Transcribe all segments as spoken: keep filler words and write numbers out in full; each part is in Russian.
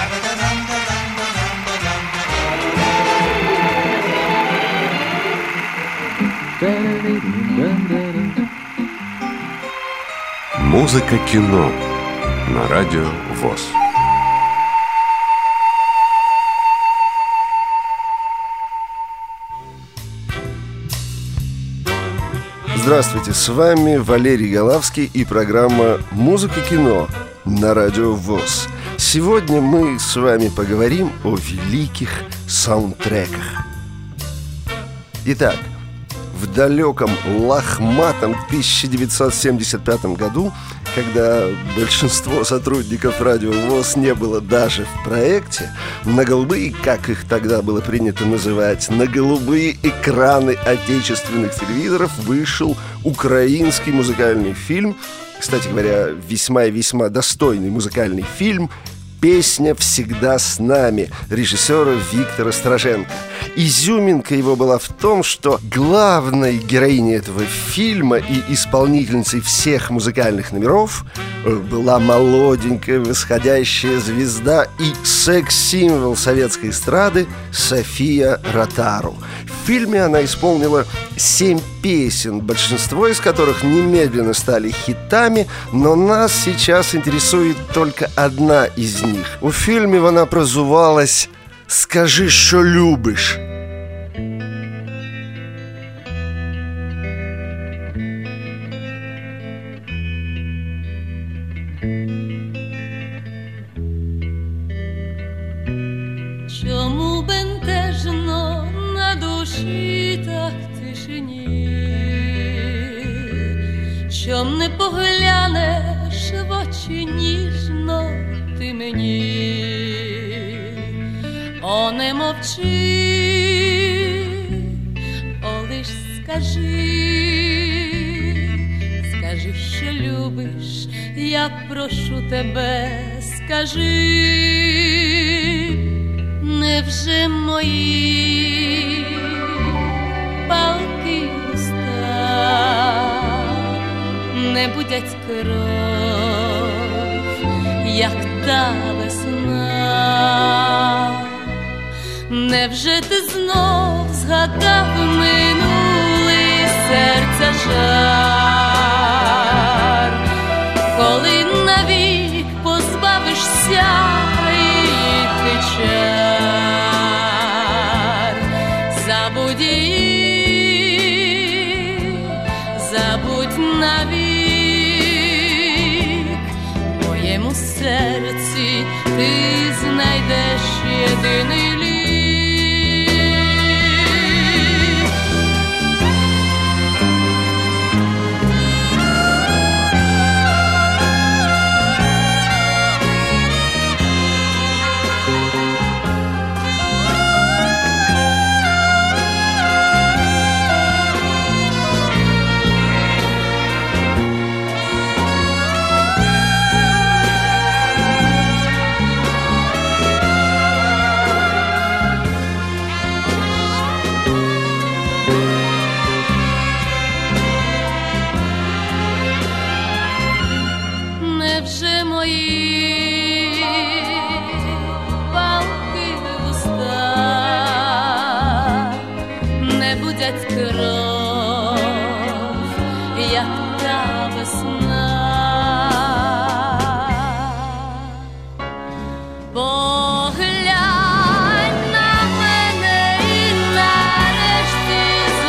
Музыка кино на радио ВОС. Здравствуйте, с вами Валерий Голавский и программа «Музыка кино» на радио ВОС. Сегодня мы с вами поговорим о великих саундтреках. Итак, в далеком лохматом тысяча девятьсот семьдесят пятом году, когда большинство сотрудников радио ВОС не было даже в проекте, на голубые, как их тогда было принято называть, на голубые экраны отечественных телевизоров вышел украинский музыкальный фильм. Кстати говоря, весьма и весьма достойный музыкальный фильм «Песня всегда с нами» режиссера Виктора Страженко. Изюминка его была в том, что главной героиней этого фильма и исполнительницей всех музыкальных номеров была молоденькая восходящая звезда и секс-символ советской эстрады София Ротару. В фильме она исполнила семь песен, большинство из которых немедленно стали хитами, но нас сейчас интересует только одна из них. У фильме она прозывалась «Скажи, що любиш». Чому бентежно на душі так тишині? Чом не поглянеш в очі ніжно ти мені? О, не мовчи, о, лиш скажи, скажи, що любиш, я прошу тебе, скажи. Невже мої палки уста не будять кров, як та весна? Невже ти знов згадав минулий серця жар, коли навік позбавишся її чар? Забудь її, забудь навік, в моєму серці ти знайдеш єдиний лік. Невже мої палки уста не будять кров, як та весна? Поглянь на мене і нарешті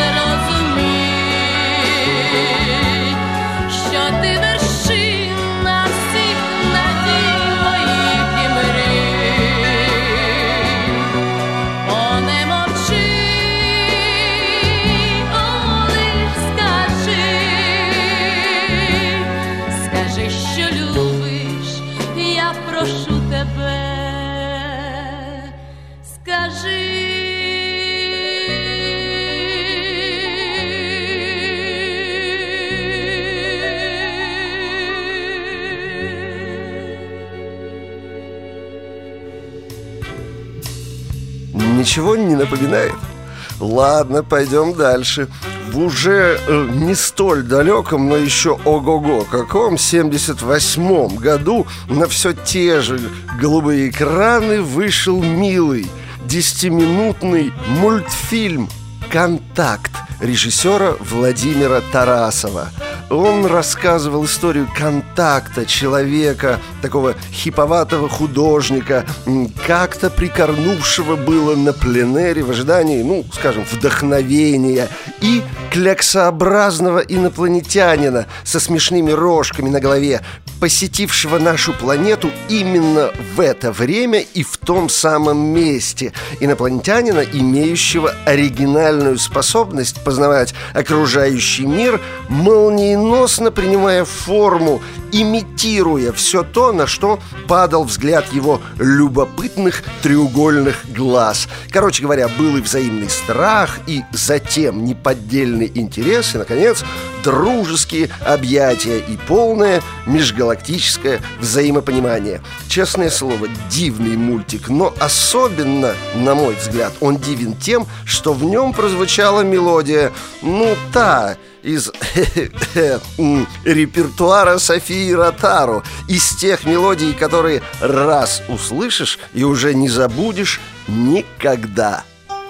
зрозумій, що ти вершина всіх надій моїх і мрій. О, не мовчи, о, лиш скажи, скажи, що любиш, я прошу тебе, скажи. Ничего не напоминает? Ладно, пойдем дальше. в уже э, не столь далеком, но еще ого-го каком семьдесят восьмом году на все те же голубые экраны вышел милый десятиминутный мультфильм «Контакт» режиссера Владимира Тарасова. Он рассказывал историю контакта человека, такого хиповатого художника, как-то прикорнувшего было на пленэре в ожидании, ну, скажем, вдохновения, и кляксообразного инопланетянина со смешными рожками на голове, посетившего нашу планету именно в это время и в том самом месте. Инопланетянина, имеющего оригинальную способность познавать окружающий мир, молниеносно принимая форму, имитируя все то, на что падал взгляд его любопытных треугольных глаз. Короче говоря, был и взаимный страх, и затем неподдельный интерес, и, наконец, дружеские объятия и полное межгалактическое взаимопонимание. Честное слово, дивный мультик, но особенно, на мой взгляд, он дивен тем, что в нем прозвучала мелодия, ну, та, из репертуара Софии Ротару, из тех мелодий, которые раз услышишь и уже не забудешь никогда.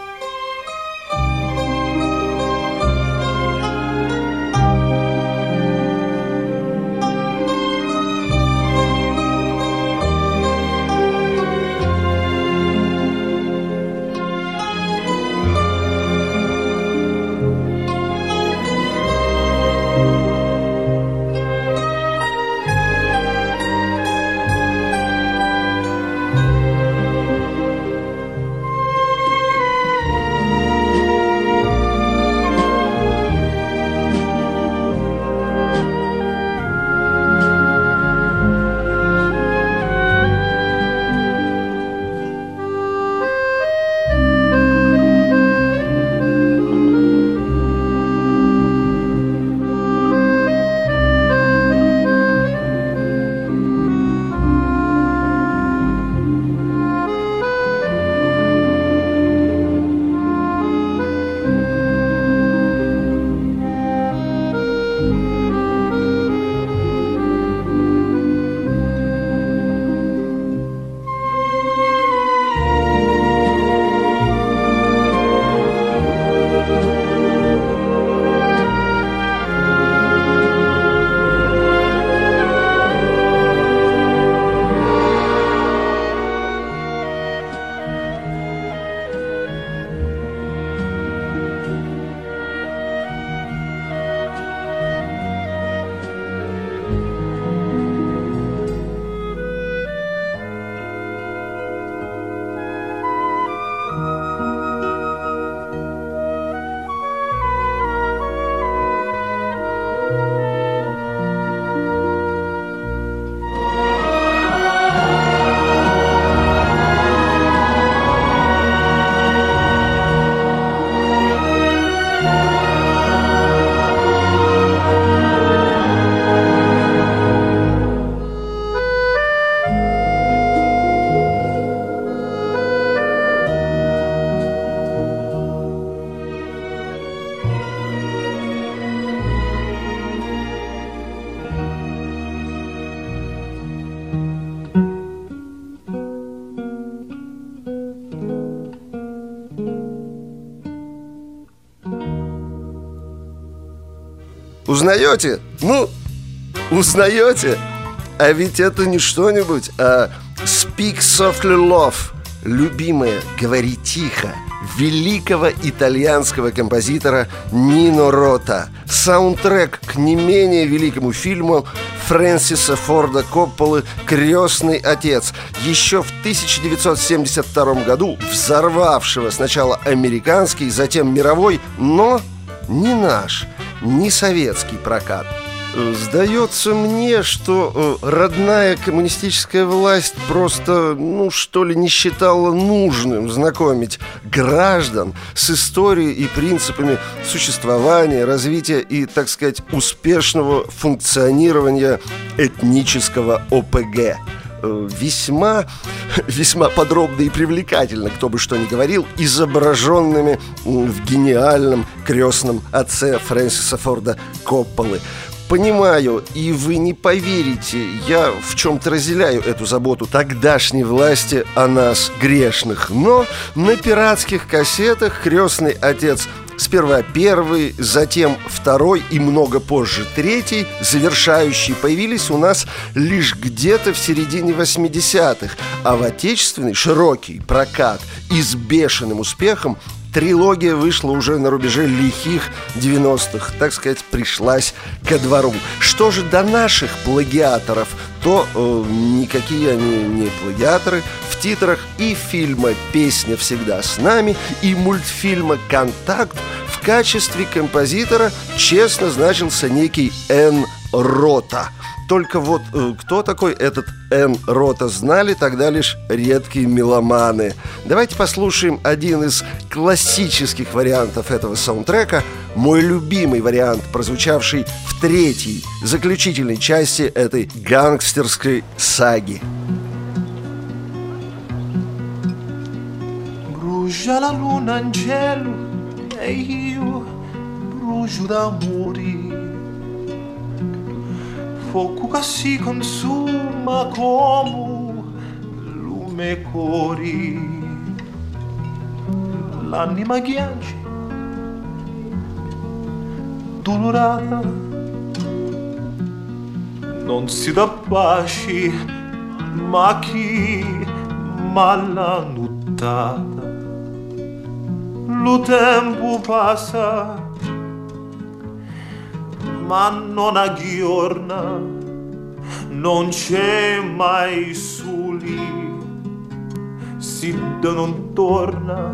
Узнаете? Ну, узнаете? А ведь это не что-нибудь, а «Speak Softly Love», любимая, говори тихо, великого итальянского композитора Нино Рота. Саундтрек к не менее великому фильму Фрэнсиса Форда Копполы «Крестный отец», еще в тысяча девятьсот семьдесят втором году взорвавшего сначала американский, затем мировой, но не наш, не советский прокат. Сдается мне, что родная коммунистическая власть просто, ну что ли, не считала нужным знакомить граждан с историей и принципами существования, развития и, так сказать, успешного функционирования этнического ОПГ. э, весьма, весьма подробно и привлекательно, кто бы что ни говорил, изображенными в гениальном «Крестном отце» Фрэнсиса Форда Копполы. Понимаю, и вы не поверите, я в чем-то разделяю эту заботу тогдашней власти о нас, грешных. Но на пиратских кассетах «Крестный отец» сперва первый, затем второй и много позже третий, завершающие, появились у нас лишь где-то в середине восьмидесятых. А в отечественный широкий прокат и с бешеным успехом трилогия вышла уже на рубеже лихих девяностых, так сказать, пришлась ко двору. Что же до наших плагиаторов, то э, никакие они не плагиаторы. В титрах и фильма «Песня всегда с нами», и мультфильма «Контакт» в качестве композитора честно значился некий Н. Рота. Только вот э, кто такой этот Н. Рота, знали тогда лишь редкие меломаны. Давайте послушаем один из классических вариантов этого саундтрека, мой любимый вариант, прозвучавший в третьей, заключительной части этой гангстерской саги. Brucia la luna in cielo e io brucio d'amore. Fuoco che si consuma come lume e cori. L'anima ghiaccia, dolorata, non si dà pace, ma chi m'ha nottata. Lo tempo passa, ma non aggiorna, non c'è mai soli, si non torna.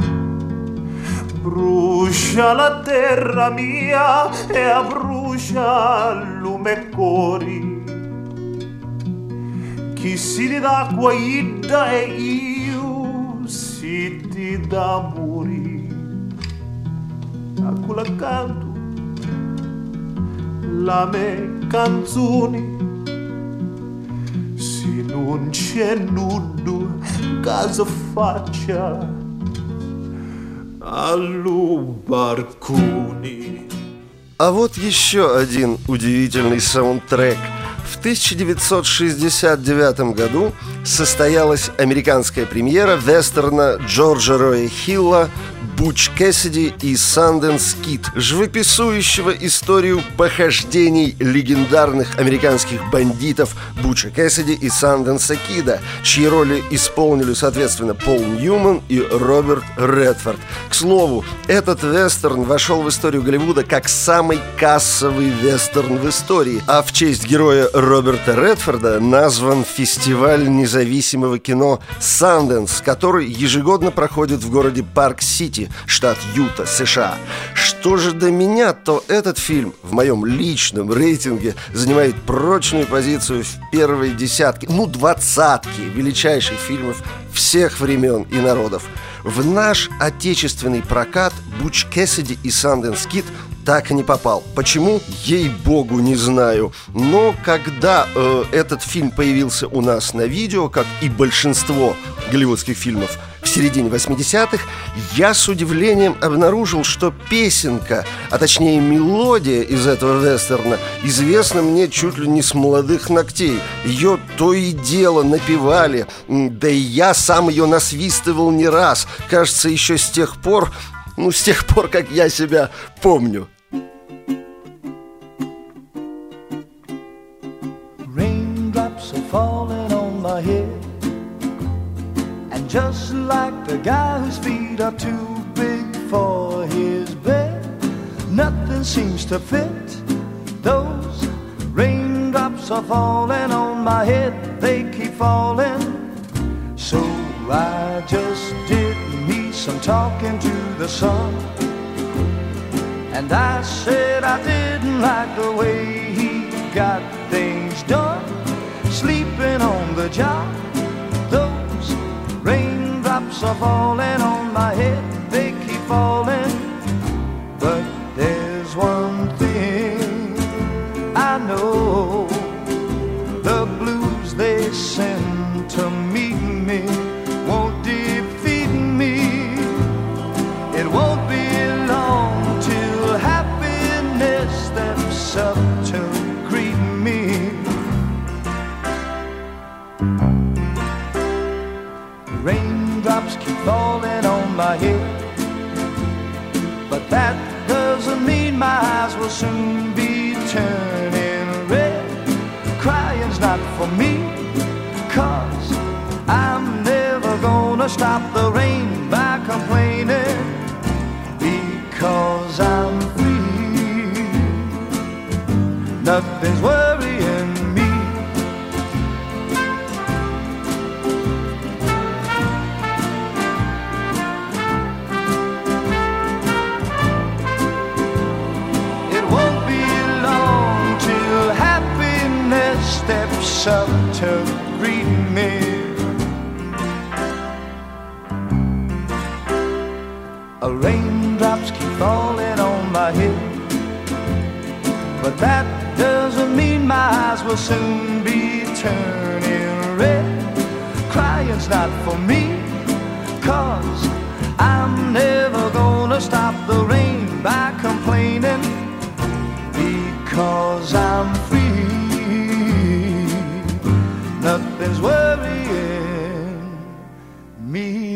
Brucia la terra mia e abbrucia lume e cori. Chi si ti dà guaida e io si ti dà morire. A quella canto la mia canzone, se non c'è nudo casa faccia allo barcone. А вот еще один удивительный саундтрек. В тысяча девятьсот шестьдесят девятом году состоялась американская премьера вестерна Джорджа Роя Хилла «Буч Кэссиди и Санденс Кид», живописующего историю похождений легендарных американских бандитов Буча Кэссиди и Санденса Кида, чьи роли исполнили, соответственно, Пол Ньюман и Роберт Редфорд. К слову, этот вестерн вошел в историю Голливуда как самый кассовый вестерн в истории, а в честь героя Роберта Редфорда назван фестиваль независимого кино «Санденс», который ежегодно проходит в городе Парк-Сити, штат Юта, США. Что же до меня, то этот фильм в моем личном рейтинге занимает прочную позицию в первой десятке, ну, двадцатке величайших фильмов всех времен и народов. В наш отечественный прокат Буч Кэссиди и Санденс Кид так и не попал. Почему? Ей-богу, не знаю. Но когда э, этот фильм появился у нас на видео, как и большинство голливудских фильмов в середине восьмидесятых, я с удивлением обнаружил, что песенка, а точнее мелодия из этого вестерна, известна мне чуть ли не с молодых ногтей. Ее то и дело напевали, да и я сам ее насвистывал не раз. Кажется, еще с тех пор, ну, с тех пор, как я себя помню. Raindrops are falling on my head, and just like the guy whose feet are too big for his bed, nothing seems to fit. Those raindrops are falling on my head, they keep falling. So I just did me some talking to the sun, and I said I didn't like the way he got things done, sleeping on the job. Those raindrops are falling on my head, they keep falling. But there's one thing I know, the blues they send worrying me. It won't be long till happiness steps up to greet me. Raindrops keep falling on my head, but that doesn't mean my eyes will soon be turning red. Crying's not for me, 'cause I'm never gonna stop the rain by complaining, because I'm free. Nothing's worrying me.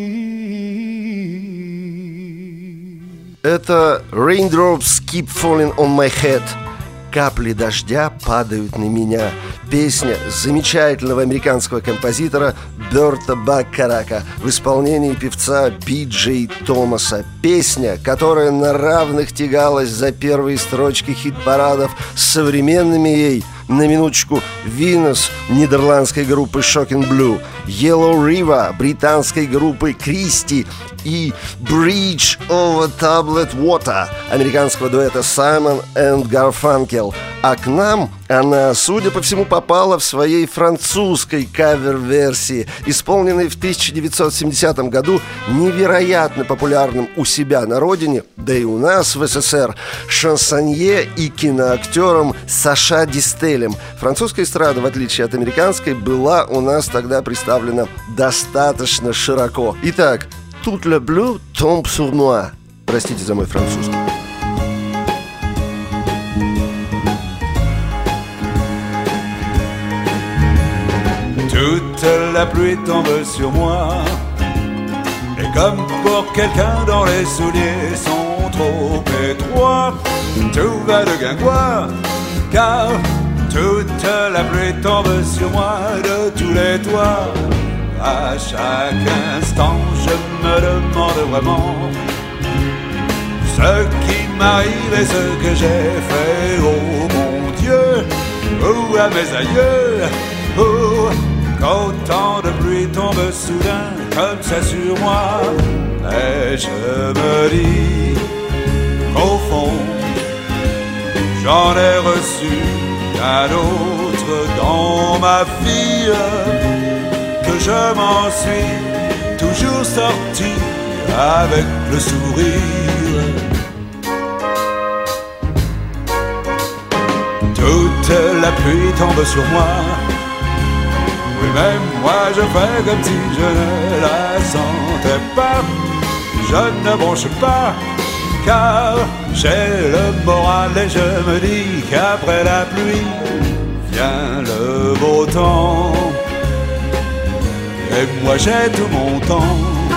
Это Raindrops Keep Falling on My Head. Капли дождя падают на меня. Песня замечательного американского композитора Берта Баккарака в исполнении певца Би Джей Томаса. Песня, которая на равных тягалась за первые строчки хит-парадов с современными ей, на минуточку, Venus нидерландской группы Shocking Blue, Yellow River британской группы Christie и Bridge over Tablet Water американского дуэта Simon and Garfunkel. А к нам она, судя по всему, попала в своей французской кавер-версии, исполненной в тысяча девятьсот семидесятом году невероятно популярным у себя на родине, да и у нас в СССР, шансонье и киноактером Саша Дистелем. Французская эстрада, в отличие от американской, была у нас тогда представлена достаточно широко. Итак, «Tout le bleu tombe sur moi». Простите за мой французский. Toute la pluie tombe sur moi, et comme pour quelqu'un dont les souliers sont trop étroits, tout va de guingois, car toute la pluie tombe sur moi de tous les toits. À chaque instant je me demande vraiment ce qui m'arrive et ce que j'ai fait, oh mon Dieu, ou à mes aïeux, oh, qu'autant de pluie tombe soudain comme ça sur moi. Et je me dis qu'au fond j'en ai reçu un autre dans ma vie, que je m'en suis toujours sorti avec le sourire. Toute la pluie tombe sur moi, oui, même moi je fais comme si je ne la sentais pas. Je ne bronche pas, car j'ai le moral et je me dis qu'après la pluie vient le beau temps. Et moi j'ai tout mon temps.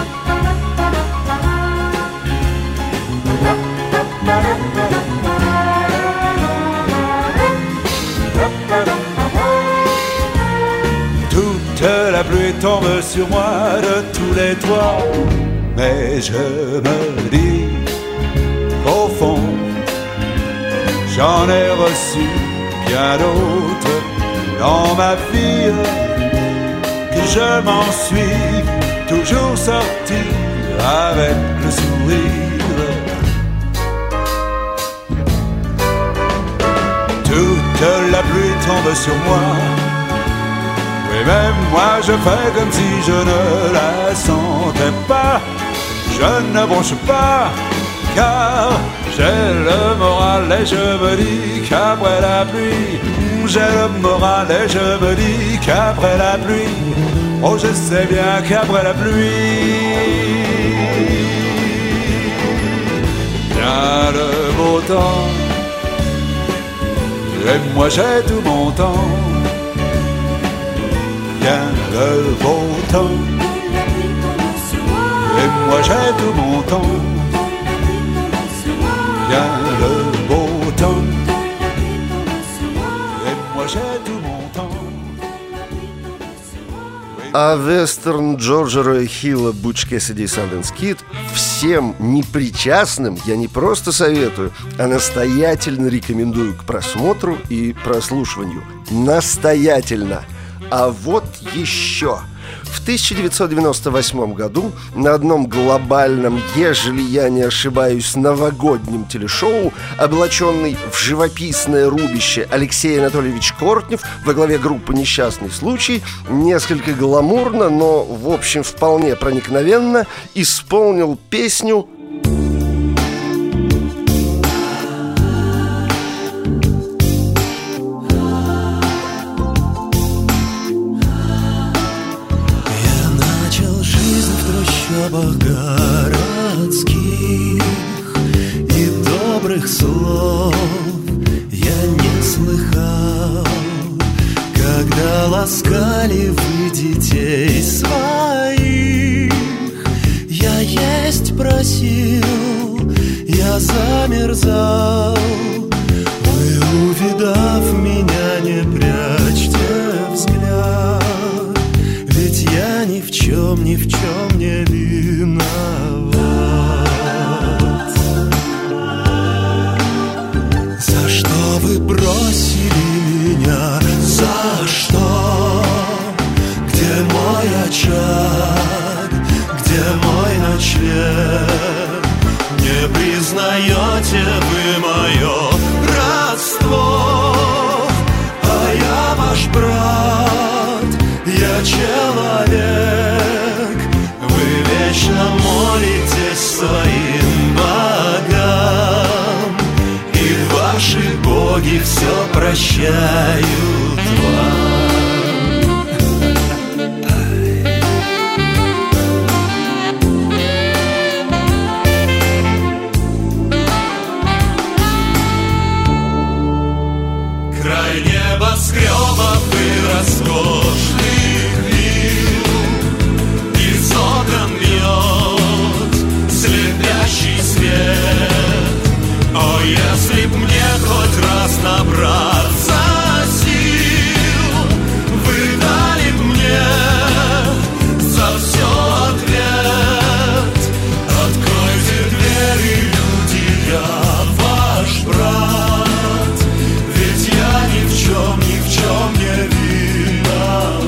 Toute la pluie tombe sur moi de tous les toits, mais je me dis qu'au fond j'en ai reçu bien d'autres dans ma vie, que je m'en suis toujours sorti avec le sourire. Toute la pluie tombe sur moi, et même moi je fais comme si je ne la sentais pas. Je ne bronche pas, car j'ai le moral et je me dis qu'après la pluie, j'ai le moral et je me dis qu'après la pluie, oh je sais bien qu'après la pluie vient le beau temps. Et moi j'ai tout mon temps, vient le beau temps. Et moi j'ai tout mon temps, vient le beau temps. Et moi j'ai tout mon temps, oui А вестерн Джорджа Роя Хилла «Butch Cassidy Sundance Kid» всем непричастным я не просто советую, а настоятельно рекомендую к просмотру и прослушиванию. Настоятельно! А вот еще... В тысяча девятьсот девяносто восьмом году на одном глобальном, ежели я не ошибаюсь, новогоднем телешоу, облаченный в живописное рубище Алексей Анатольевич Кортнев во главе группы «Несчастный случай» несколько гламурно, но, в общем, вполне проникновенно исполнил песню городских и добрых слов я не слыхал, когда ласкали вы детей своих. Я есть просил, я замерзал. Вы, увидав меня, не прячьте взгляд, ведь я ни в чем, ни в чем не виноват. За что вы бросили меня? За что? Где мой очаг? Где мой ночлег? Не признаете вы мое родство? А я ваш брат, я человек. Вы вечно молитесь своим богам, и ваши боги все прощают вам. Край небоскребов и роскошных вилл, изодран лед, слепящий свет. О, если б мне хоть раз набраться сил, вы дали б мне за все ответ. Откройте двери, люди, я ваш брат, ведь я ни в чем, ни в чем не виноват.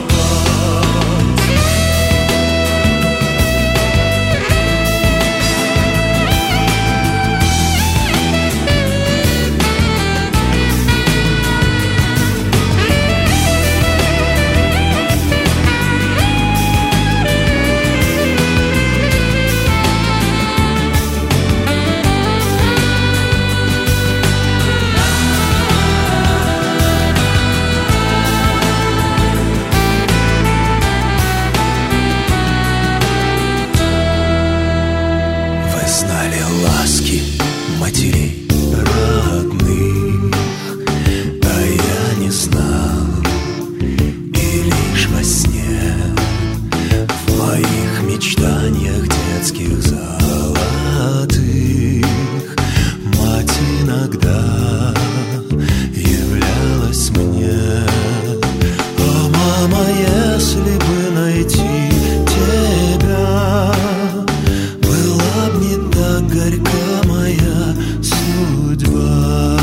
Матерей родных, а я не знал, и лишь во сне, в моих мечтаниях детских золотых, мать иногда являлась мне. О, мама, если бы найти тебя, была б не так горька моя судьба.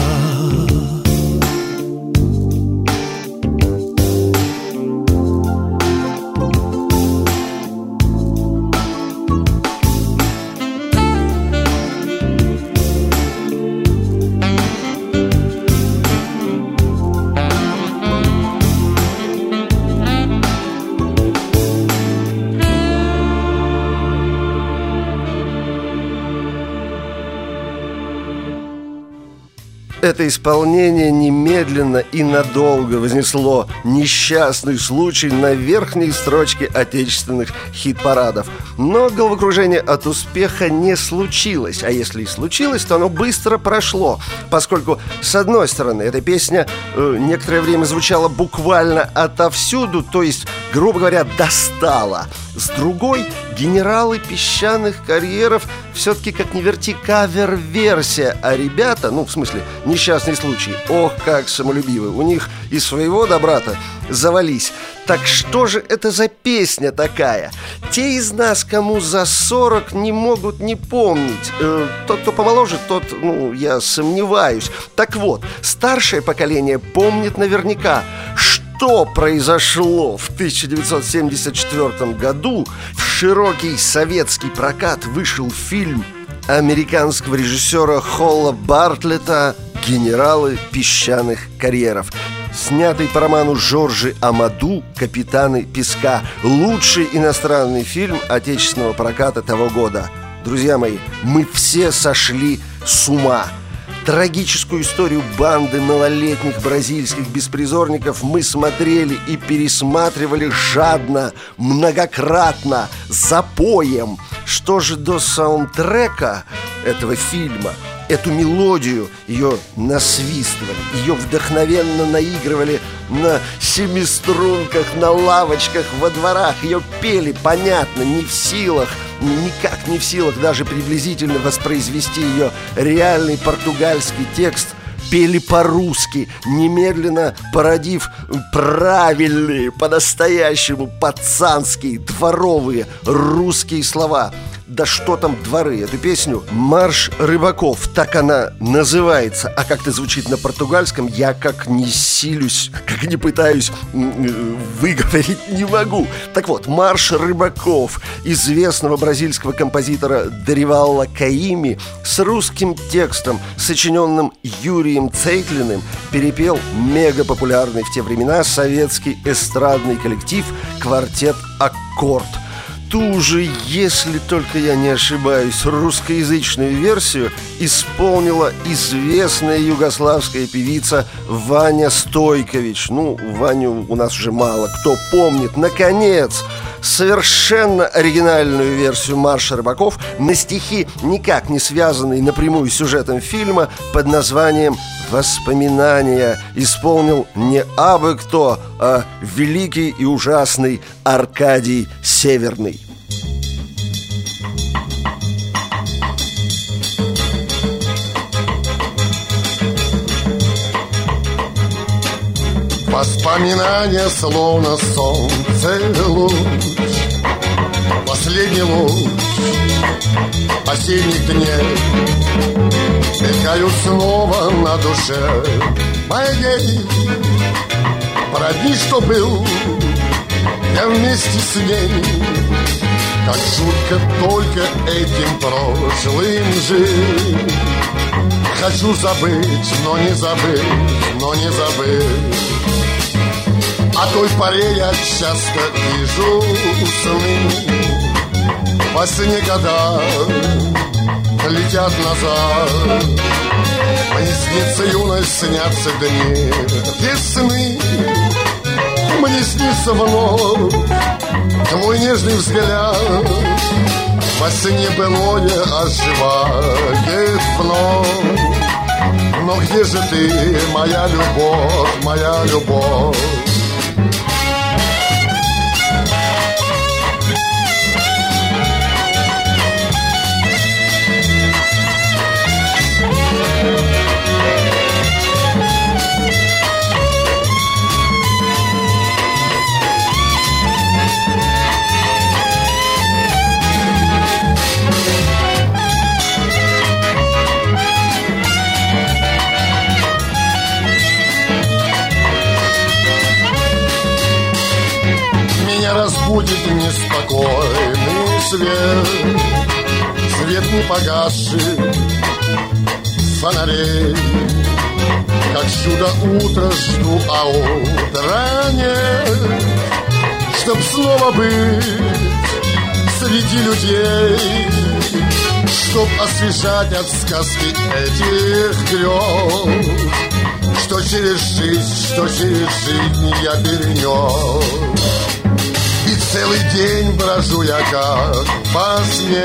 Это исполнение немедленно и надолго вознесло «Несчастный случай» на верхние строчки отечественных хит-парадов. Но головокружение от успеха не случилось. А если и случилось, то оно быстро прошло, поскольку, с одной стороны, эта песня э, некоторое время звучала буквально отовсюду, то есть, грубо говоря, достала. С другой, генералы песчаных карьеров все-таки, как ни верти, кавер-версия. А ребята, ну, в смысле, «Несчастный случай», ох, как самолюбивы. У них и своего добра-то завались. Так что же это за песня такая? Те из нас, кому за сорок, не могут не помнить. э, Тот, кто помоложе, тот, ну, я сомневаюсь. Так вот, старшее поколение помнит наверняка, что произошло в тысяча девятьсот семьдесят четвёртом году. В широкий советский прокат вышел фильм американского режиссера Холла Бартлета «Генералы песчаных карьеров», снятый по роману Жоржи Амаду «Капитаны песка». Лучший иностранный фильм отечественного проката того года. Друзья мои, мы все сошли с ума. Трагическую историю банды малолетних бразильских беспризорников мы смотрели и пересматривали жадно, многократно, запоем. Что же до саундтрека этого фильма? Эту мелодию, ее насвистывали, ее вдохновенно наигрывали на семиструнках, на лавочках, во дворах. Ее пели, понятно, не в силах, никак не в силах даже приблизительно воспроизвести ее реальный португальский текст. Пели по-русски, немедленно породив правильные, по-настоящему пацанские, дворовые русские слова. Да что там дворы, эту песню «Марш рыбаков», так она называется. А как-то звучит на португальском, я как не силюсь, как не пытаюсь выговорить, не могу. Так вот, «Марш рыбаков» известного бразильского композитора Доривалла Каими с русским текстом, сочиненным Юрием Цейтлиным, перепел мегапопулярный в те времена советский эстрадный коллектив «Квартет Аккорд». Ту же, если только я не ошибаюсь, русскоязычную версию исполнила известная югославская певица Ваня Стойкович. Ну, Ваню у нас уже мало кто помнит. Наконец, совершенно оригинальную версию «Марша рыбаков» на стихи, никак не связанные напрямую с сюжетом фильма, под названием «Воспоминания» исполнил не абы кто, а великий и ужасный Аркадий Северный. Воспоминания словно солнце луч, последний луч осенних дней мелькают снова на душе моей. Про дни, что был я вместе с ней, как шутка только этим прошлым жить. Хочу забыть, но не забыть, но не забыть. О той поре я часто вижу сны, во сне года летят назад. Мне снится юность, снятся дни весны. Мне снится вновь твой нежный взгляд. Во сне былое оживает вновь. Но где же ты, моя любовь, моя любовь? Разбудит неспокойный свет, свет не погасший фонарей. Как чудо утро жду, а утра нет, чтоб снова быть среди людей, чтоб освежать от сказки этих грез, что через жизнь, что через жизнь я перенес. И целый день брожу я как во сне,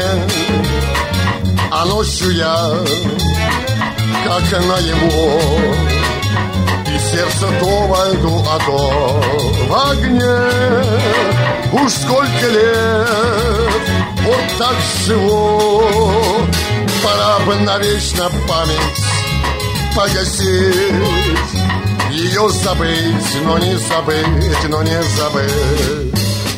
а ночью я как наяву. И сердце то во льду, а то в огне. Уж сколько лет вот так живу, пора бы навечно память погасить. ее забыть, но не забыть, но не забыть.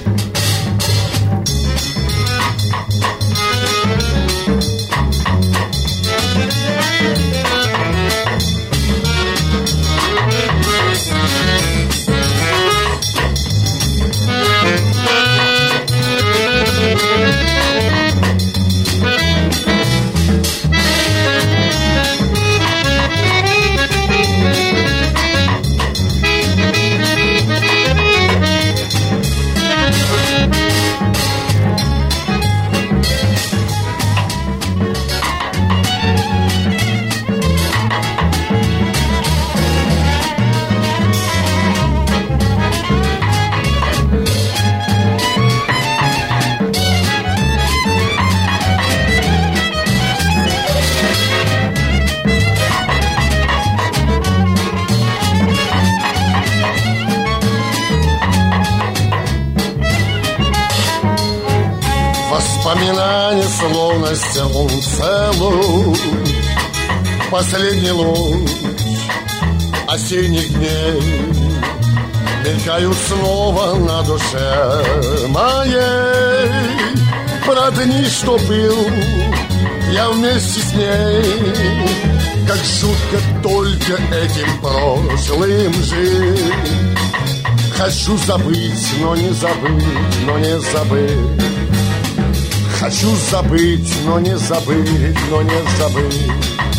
Воспоминания словно стянут целую последний луч осенних дней мелькают снова на душе моей. Про дни, что был я вместе с ней, как жутко только этим прошлым жить. Хочу забыть, но не забыть, но не забыть. Хочу забыть, но не забыть, но не забыть.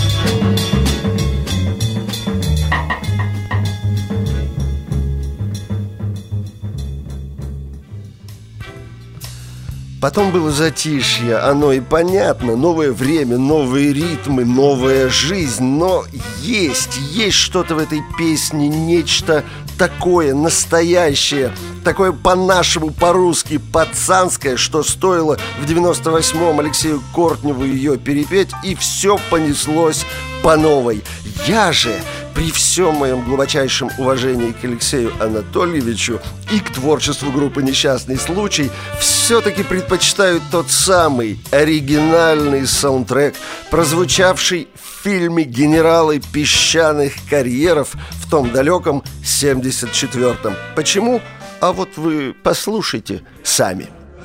Потом было затишье, оно и понятно. Новое время, новые ритмы, новая жизнь. Но есть, есть что-то в этой песне, нечто такое настоящее, такое по-нашему, по-русски, пацанское, что стоило в девяносто восьмом Алексею Кортневу ее перепеть, и все понеслось по новой. Я же, при всем моем глубочайшем уважении к Алексею Анатольевичу и к творчеству группы «Несчастный случай», все-таки предпочитаю тот самый оригинальный саундтрек, прозвучавший в фильме «Генералы песчаных карьеров» в том далеком семьдесят четвёртом. Почему? А вот вы послушайте сами.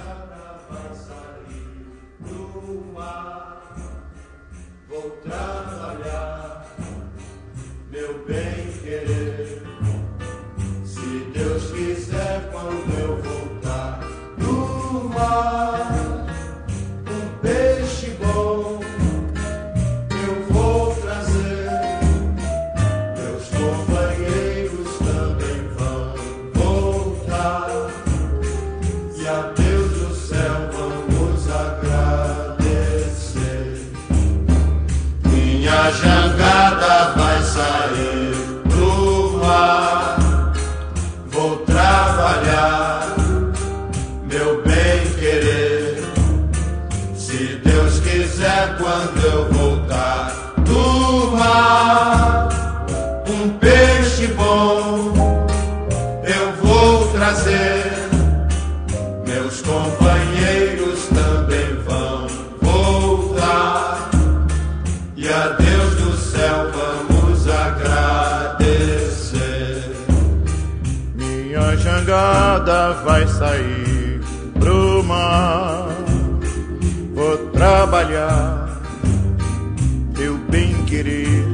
A jangada vai sair pro mar. Vou trabalhar, meu bem querer. Se Deus quiser, quando eu voltar do mar, um peixe bom eu vou trazer. Meus companheiros também vão voltar. E a Deus do céu vamos agradecer. Minha jangada vai sair pro mar. Vou trabalhar, meu bem querer.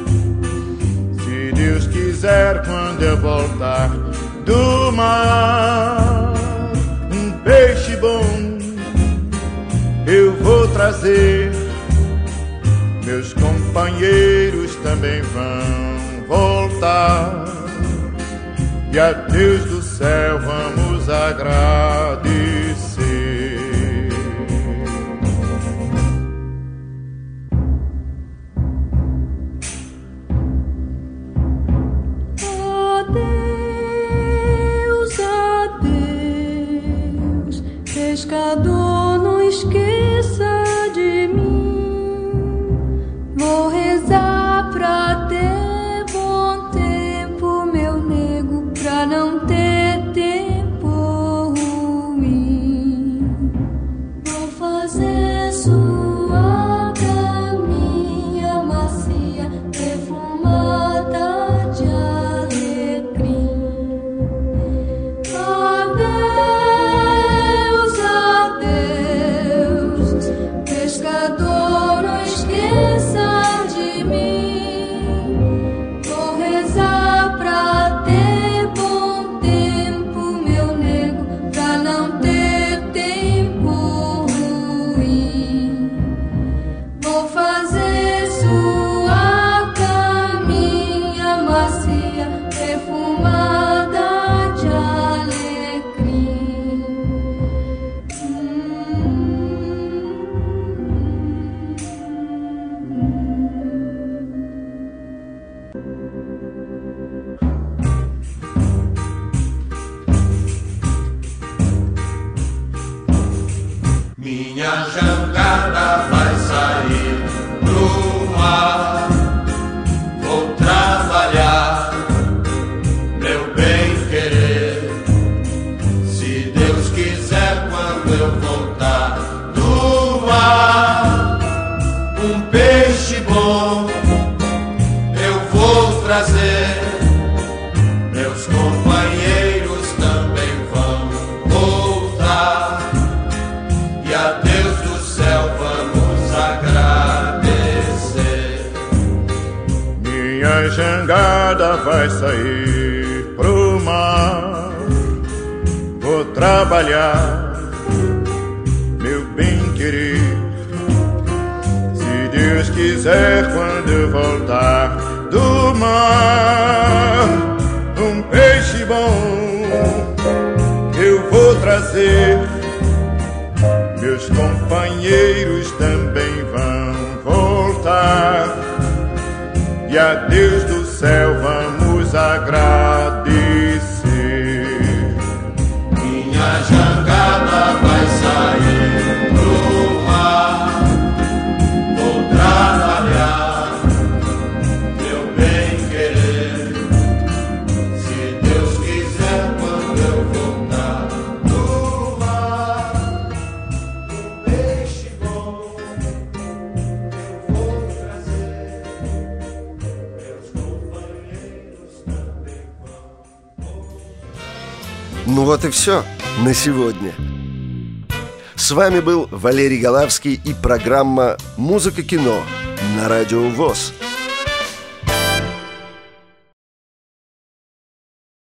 Se Deus quiser, quando eu voltar do mar, um peixe bom eu vou trazer. Meus companheiros também vão voltar. E a Deus do céu vamos agradecer. Adeus, adeus, pescador, não esqueça de mim. Vou rezar pra ter bom tempo, meu nego, pra não ter tempo ruim. Vou fazer sua caminha macia, perfumada de alegria. jangada vai sair pro mar. Vou trabalhar, meu bem querer. Se Deus quiser, quando eu voltar do mar, um peixe bom eu vou trazer. Meus companheiros também vão voltar, e a Deus do céu vamos agradecer. Minha jangada vai sair pro mar. Vou trabalhar, meu bem querer. Se Deus quiser, quando eu voltar do mar, um peixe bom eu vou trazer. Meus companheiros também vão voltar, e a Deus do céu vamos agradecer. Minha jangada vai sair pro mar. Vou trabalhar, meu bem querer. Se Deus quiser, quando eu voltar do mar, um peixe bom eu vou trazer. Meus companheiros também vão. Ну вот и все на сегодня. С вами был Валерий Голавский и программа «Музыка-кино» на Радио ВОС.